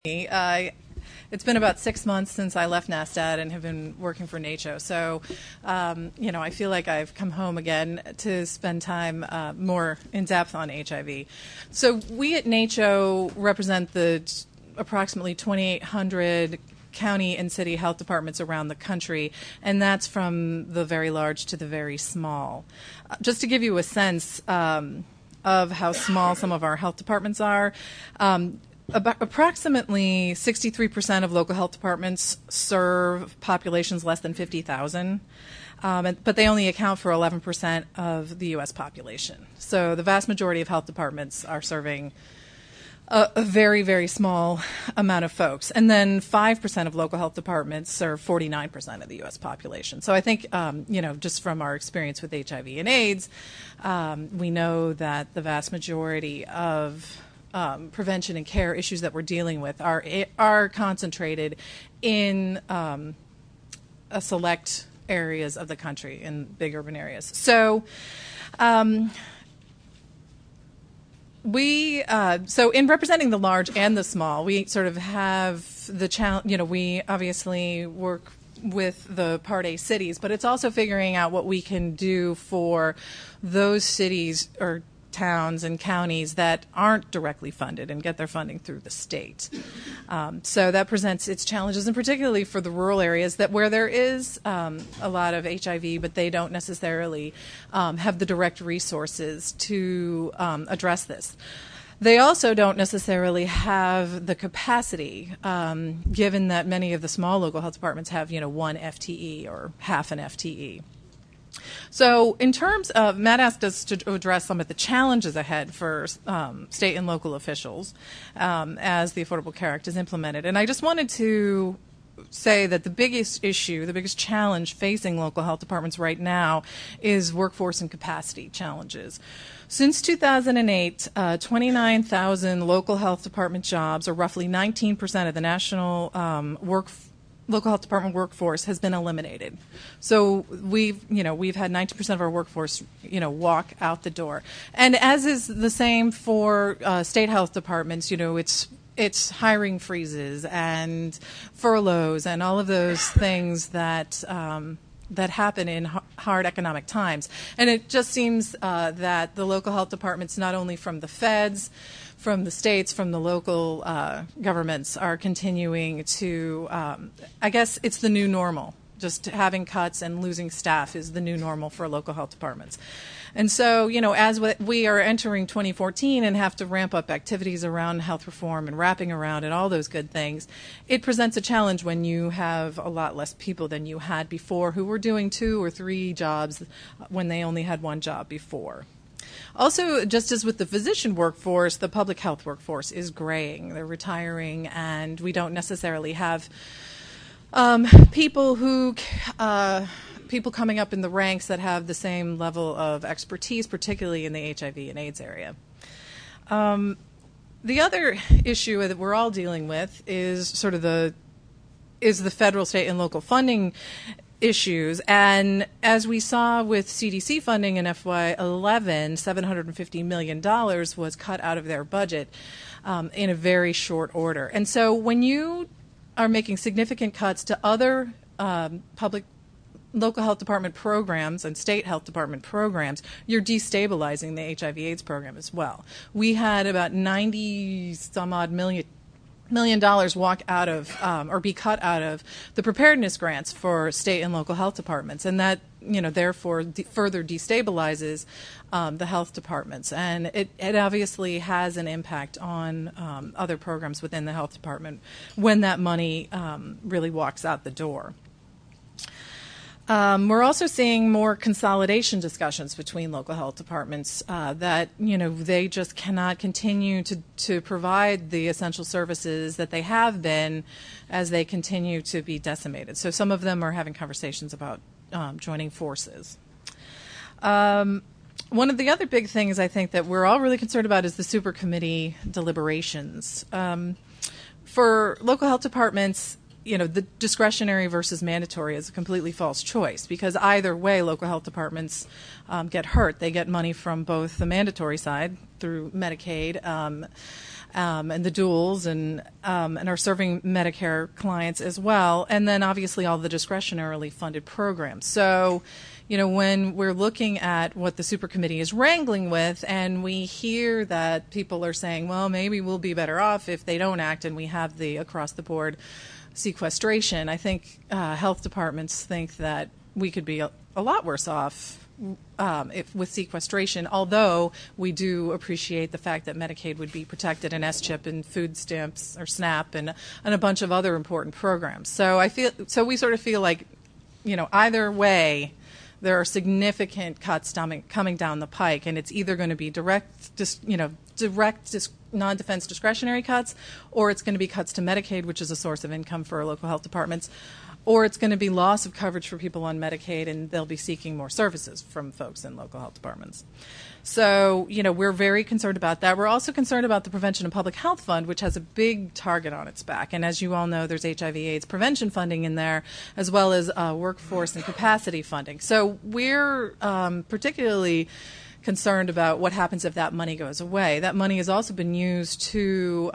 It's been about 6 months since I left NASTAD and have been working for NACCHO. So, I feel like I've come home again to spend time more in depth on HIV. So we at NACCHO represent the approximately 2,800 county and city health departments around the country, and that's from the very large to the very small. Just to give you a sense of how small some of our health departments are, approximately 63% of local health departments serve populations less than 50,000, but they only account for 11% of the U.S. population. So the vast majority of health departments are serving a very, very small amount of folks. And then 5% of local health departments serve 49% of the U.S. population. So I think, just from our experience with HIV and AIDS, we know that the vast majority of prevention and care issues that we're dealing with are concentrated in a select areas of the country, in big urban areas. So so in representing the large and the small, we sort of have the challenge. We obviously work with the Part A cities, but it's also figuring out what we can do for those cities or towns and counties that aren't directly funded and get their funding through the state. So that presents its challenges, and particularly for the rural areas where there is a lot of HIV, but they don't necessarily have the direct resources to address this. They also don't necessarily have the capacity, given that many of the small local health departments have, one FTE or half an FTE. So in terms of, Matt asked us to address some of the challenges ahead for state and local officials as the Affordable Care Act is implemented. And I just wanted to say that the biggest issue, the biggest challenge facing local health departments right now is workforce and capacity challenges. Since 2008, 29,000 local health department jobs, or roughly 19% of the national local health department workforce, has been eliminated. So we've had 90% of our workforce, walk out the door. And as is the same for state health departments, it's hiring freezes and furloughs and all of those things that happen in hard economic times. And it just seems that the local health departments, not only from the feds, from the states, from the local governments, are continuing to, I guess it's the new normal. Just having cuts and losing staff is the new normal for local health departments. And so, as we are entering 2014 and have to ramp up activities around health reform and wrapping around and all those good things, it presents a challenge when you have a lot less people than you had before who were doing 2 or 3 jobs when they only had 1 job before. Also, just as with the physician workforce, the public health workforce is graying. They're retiring, and we don't necessarily have people coming up in the ranks that have the same level of expertise, particularly in the HIV and AIDS area. The other issue that we're all dealing with is sort of the federal, state, and local funding issues. And as we saw with CDC funding in FY11, $750 million was cut out of their budget in a very short order. And so when you are making significant cuts to other public local health department programs and state health department programs, you're destabilizing the HIV/AIDS program as well. We had about 90 some odd million walk out of or be cut out of the preparedness grants for state and local health departments, and that therefore further destabilizes the health departments, and it obviously has an impact on other programs within the health department when that money really walks out the door. We're also seeing more consolidation discussions between local health departments that, they just cannot continue to provide the essential services that they have been as they continue to be decimated. So some of them are having conversations about joining forces. One of the other big things I think that we're all really concerned about is the super committee deliberations. For local health departments, the discretionary versus mandatory is a completely false choice, because either way, local health departments get hurt. They get money from both the mandatory side through Medicaid and the duals, and are serving Medicare clients as well. And then obviously all the discretionarily funded programs. So, when we're looking at what the super committee is wrangling with, and we hear that people are saying, well, maybe we'll be better off if they don't act and we have the across the board sequestration, I think health departments think that we could be a lot worse off with sequestration, although we do appreciate the fact that Medicaid would be protected, and SCHIP and food stamps or SNAP and a bunch of other important programs. So we sort of feel like, either way, there are significant cuts coming down the pike, and it's either going to be direct non-defense discretionary cuts, or it's going to be cuts to Medicaid, which is a source of income for local health departments, or it's going to be loss of coverage for people on Medicaid, and they'll be seeking more services from folks in local health departments. So, we're very concerned about that. We're also concerned about the Prevention and Public Health Fund, which has a big target on its back. And as you all know, there's HIV/AIDS prevention funding in there, as well as workforce and capacity funding. So we're particularly concerned about what happens if that money goes away. That money has also been used to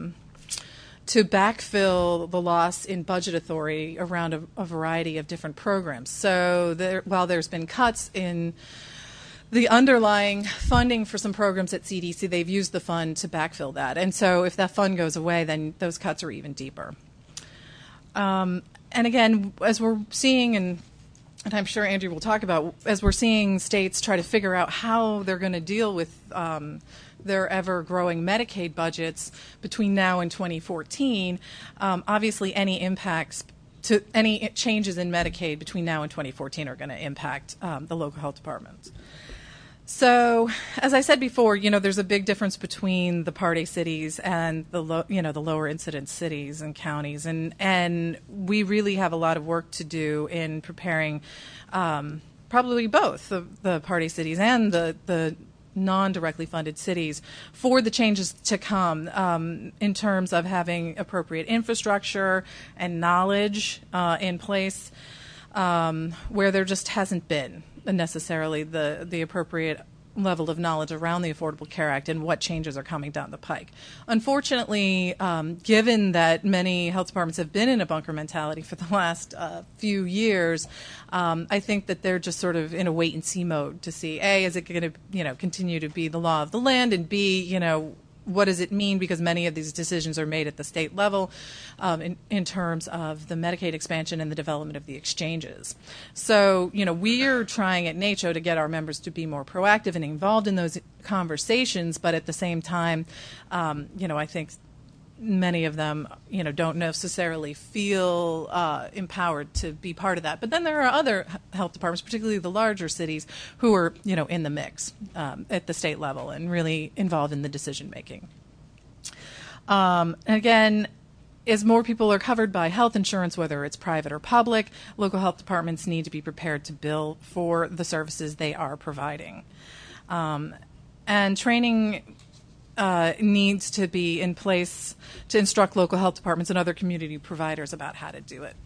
backfill the loss in budget authority around a variety of different programs. So while there's been cuts in the underlying funding for some programs at CDC, they've used the fund to backfill that. And so if that fund goes away, then those cuts are even deeper. And again, as we're seeing, and I'm sure Andrew will talk about, as we're seeing states try to figure out how they're going to deal with their ever-growing Medicaid budgets between now and 2014, obviously any changes in Medicaid between now and 2014 are going to impact the local health departments. So, as I said before, there's a big difference between the Part A cities and the lower incidence cities and counties, and we really have a lot of work to do in preparing probably both the Part A cities and the non-directly funded cities for the changes to come in terms of having appropriate infrastructure and knowledge in place where there just hasn't been necessarily the appropriate level of knowledge around the Affordable Care Act and what changes are coming down the pike. Unfortunately, given that many health departments have been in a bunker mentality for the last few years, I think that they're just sort of in a wait-and-see mode to see, A, is it going to continue to be the law of the land, and B, what does it mean, because many of these decisions are made at the state level in terms of the Medicaid expansion and the development of the exchanges. So, we are trying at NACCHO to get our members to be more proactive and involved in those conversations, but at the same time, I think many of them, don't necessarily feel empowered to be part of that. But then there are other health departments, particularly the larger cities, who are, in the mix at the state level and really involved in the decision making. Again, as more people are covered by health insurance, whether it's private or public, local health departments need to be prepared to bill for the services they are providing. And training needs to be in place to instruct local health departments and other community providers about how to do it.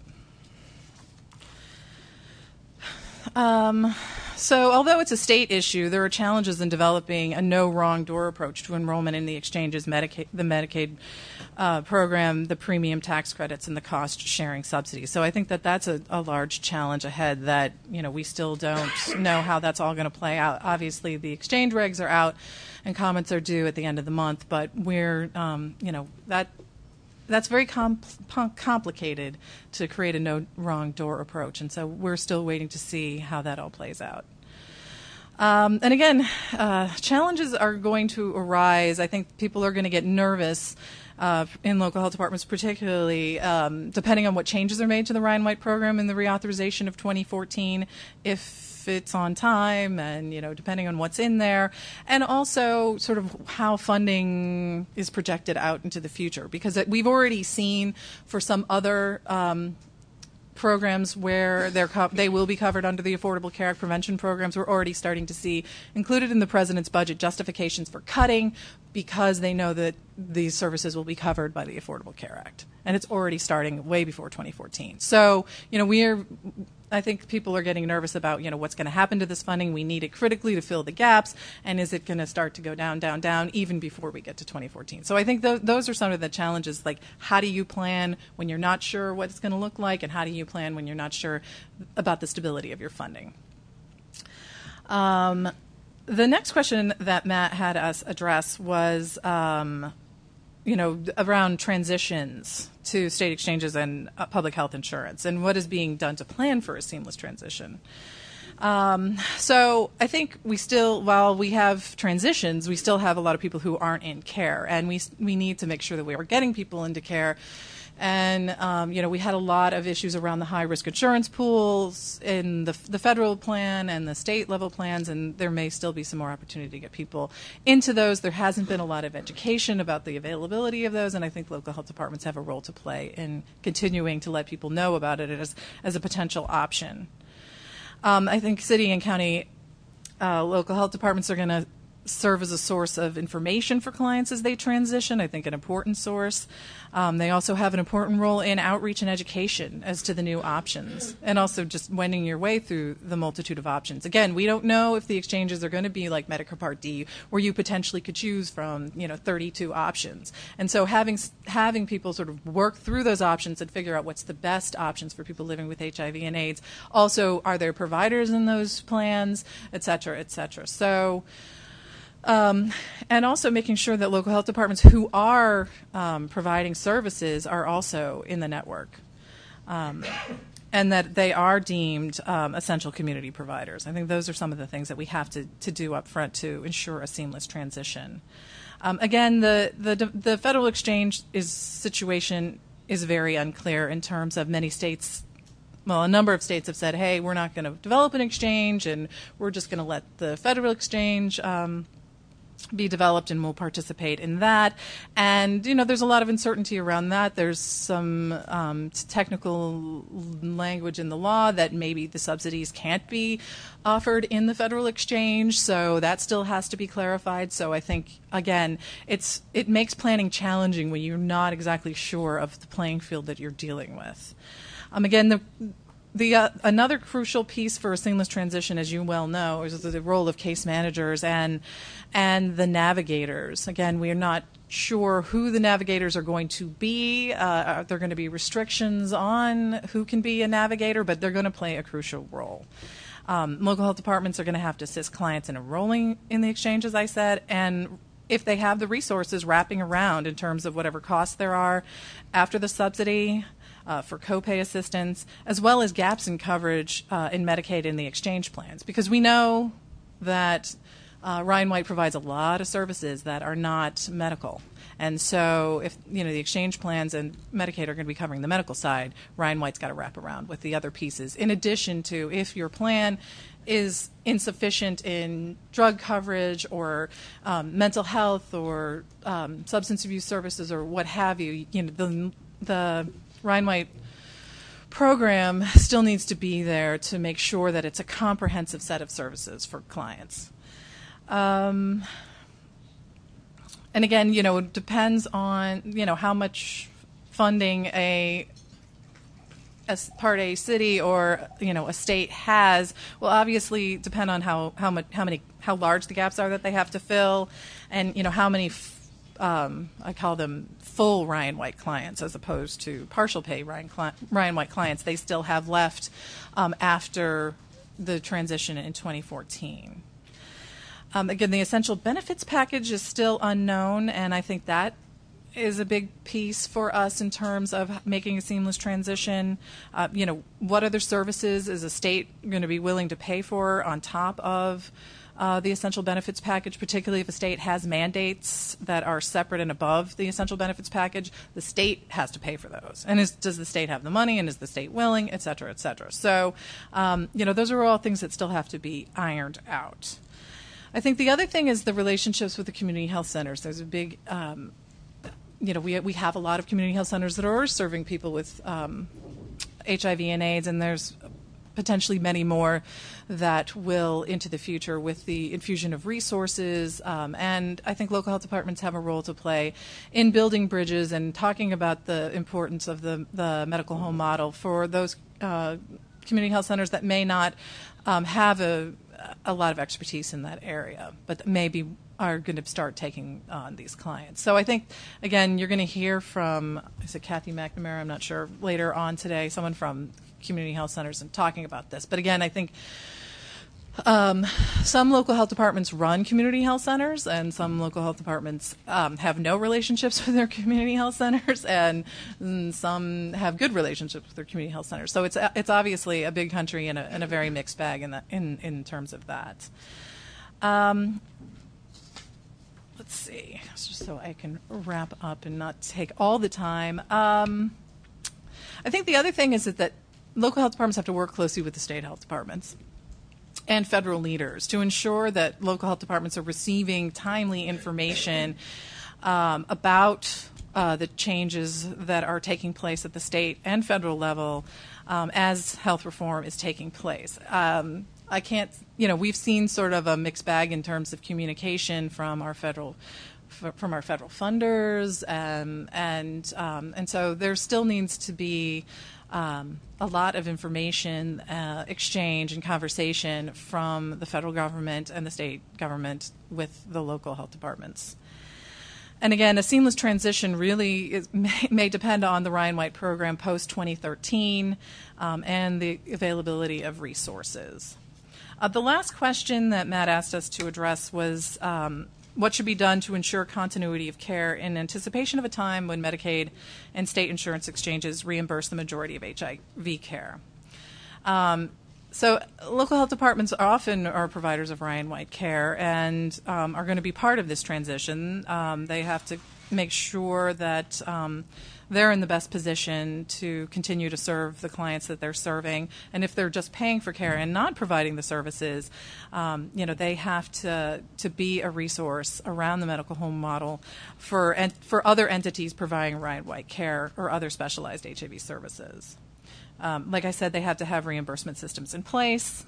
So although it's a state issue, there are challenges in developing a no wrong door approach to enrollment in the exchanges, the Medicaid program, the premium tax credits, and the cost sharing subsidies. So I think that that's a large challenge ahead that, we still don't know how that's all going to play out. Obviously, the exchange regs are out and comments are due at the end of the month, but we're, that's very complicated to create a no wrong door approach, and so we're still waiting to see how that all plays out. And again, challenges are going to arise. I think people are going to get nervous in local health departments, particularly depending on what changes are made to the Ryan White program in the reauthorization of 2014, if it's on time, and depending on what's in there, and also sort of how funding is projected out into the future, because we've already seen for some other programs where they will be covered under the Affordable Care Act prevention programs. We're already starting to see included in the president's budget justifications for cutting, because they know that these services will be covered by the Affordable Care Act. And it's already starting way before 2014. So, I think people are getting nervous about, what's going to happen to this funding. We need it critically to fill the gaps. And is it going to start to go down, down, down, even before we get to 2014? So I think those are some of the challenges, like how do you plan when you're not sure what it's going to look like, and how do you plan when you're not sure about the stability of your funding? The next question that Matt had us address was, around transitions to state exchanges and public health insurance, and what is being done to plan for a seamless transition. So I think while we have transitions, we still have a lot of people who aren't in care, and we need to make sure that we are getting people into care. And, we had a lot of issues around the high-risk insurance pools in the federal plan and the state-level plans, and there may still be some more opportunity to get people into those. There hasn't been a lot of education about the availability of those, and I think local health departments have a role to play in continuing to let people know about it as a potential option. I think city and county local health departments are going to serve as a source of information for clients as they transition, I think an important source. They also have an important role in outreach and education as to the new options, and also just wending your way through the multitude of options. Again, we don't know if the exchanges are going to be like Medicare Part D, where you potentially could choose from 32 options. And so having people sort of work through those options and figure out what's the best options for people living with HIV and AIDS. Also, are there providers in those plans, et cetera, et cetera. So and also making sure that local health departments who are providing services are also in the network, and that they are deemed essential community providers. I think those are some of the things that we have to do up front to ensure a seamless transition. Again, the federal exchange situation is very unclear in terms of many states. Well, a number of states have said, hey, we're not going to develop an exchange, and we're just going to let the federal exchange be developed, and we'll participate in that. And, there's a lot of uncertainty around that. There's some technical language in the law that maybe the subsidies can't be offered in the federal exchange, so that still has to be clarified. So I think, again, it makes planning challenging when you're not exactly sure of the playing field that you're dealing with. Again, another crucial piece for a seamless transition, as you well know, is the role of case managers and the navigators. Again, we are not sure who the navigators are going to be. There are going to be restrictions on who can be a navigator, but they're going to play a crucial role. Local health departments are going to have to assist clients in enrolling in the exchange, as I said, and if they have the resources wrapping around in terms of whatever costs there are after the subsidy, for copay assistance, as well as gaps in coverage in Medicaid and the exchange plans, because we know that Ryan White provides a lot of services that are not medical. And so if the exchange plans and Medicaid are going to be covering the medical side, Ryan White's got to wrap around with the other pieces, in addition to if your plan is insufficient in drug coverage or mental health or substance abuse services or what have you, the Ryan White program still needs to be there to make sure that it's a comprehensive set of services for clients. And again, it depends on, how much funding a Part A city or, a state has will obviously depend on how large the gaps are that they have to fill, and, how many I call them full Ryan White clients as opposed to partial pay Ryan White clients they still have left after the transition in 2014. Again, the essential benefits package is still unknown, and I think that is a big piece for us in terms of making a seamless transition. What other services is a state going to be willing to pay for on top of the essential benefits package, particularly if a state has mandates that are separate and above the essential benefits package? The state has to pay for those. And does the state have the money, and is the state willing, et cetera, et cetera? So, those are all things that still have to be ironed out. I think the other thing is the relationships with the community health centers. There's a big, we have a lot of community health centers that are serving people with HIV and AIDS, and there's potentially many more that will into the future with the infusion of resources. And I think local health departments have a role to play in building bridges and talking about the importance of the medical home model for those community health centers that may not have a lot of expertise in that area, but maybe are going to start taking on these clients. So I think, again, you're going to hear from, is it Kathy McNamara? I'm not sure, later on today, someone from community health centers and talking about this. But again, I think some local health departments run community health centers, and some local health departments have no relationships with their community health centers, and some have good relationships with their community health centers. So it's obviously a big country and a very mixed bag in terms of that. Let's see, just so I can wrap up and not take all the time. I think the other thing is that local health departments have to work closely with the state health departments and federal leaders to ensure that local health departments are receiving timely information about the changes that are taking place at the state and federal level as health reform is taking place. I can't, we've seen sort of a mixed bag in terms of communication from our federal funders, and so there still needs to be a lot of information exchange and conversation from the federal government and the state government with the local health departments. And again, a seamless transition really may depend on the Ryan White program post-2013 and the availability of resources. The last question that Matt asked us to address was what should be done to ensure continuity of care in anticipation of a time when Medicaid and state insurance exchanges reimburse the majority of HIV care. So local health departments often are providers of Ryan White care and are going to be part of this transition. They have to make sure that they're in the best position to continue to serve the clients that they're serving. And if they're just paying for care and not providing the services, they have to be a resource around the medical home model for other entities providing Ryan White care or other specialized HIV services. Like I said, they have to have reimbursement systems in place.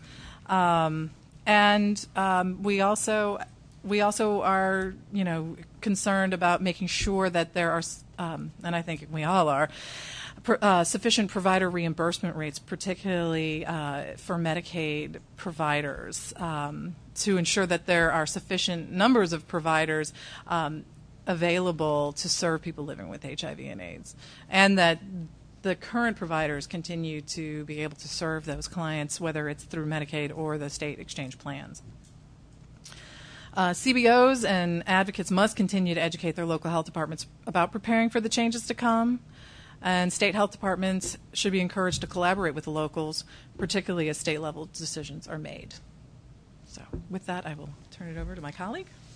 And we also are, concerned about making sure that there are, and I think we all are, sufficient provider reimbursement rates, particularly for Medicaid providers, to ensure that there are sufficient numbers of providers available to serve people living with HIV and AIDS, and that the current providers continue to be able to serve those clients, whether it's through Medicaid or the state exchange plans. CBOs and advocates must continue to educate their local health departments about preparing for the changes to come, and state health departments should be encouraged to collaborate with the locals, particularly as state-level decisions are made. So with that, I will turn it over to my colleague.